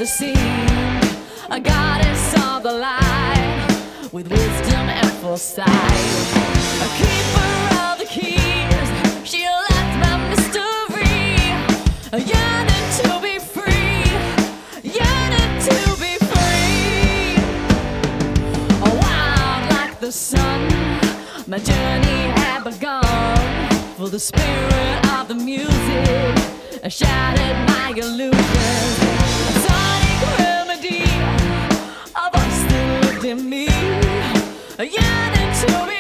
never seemed a goddess of the light, with wisdom and foresight, a keeper of the keys. She left my mystery, yearning to be free, yearning to be free. Wild like the sun, my journey had begun. For the spirit of the music shattered my illusions. A sonic remedy, a voice that lived in me, yearning to be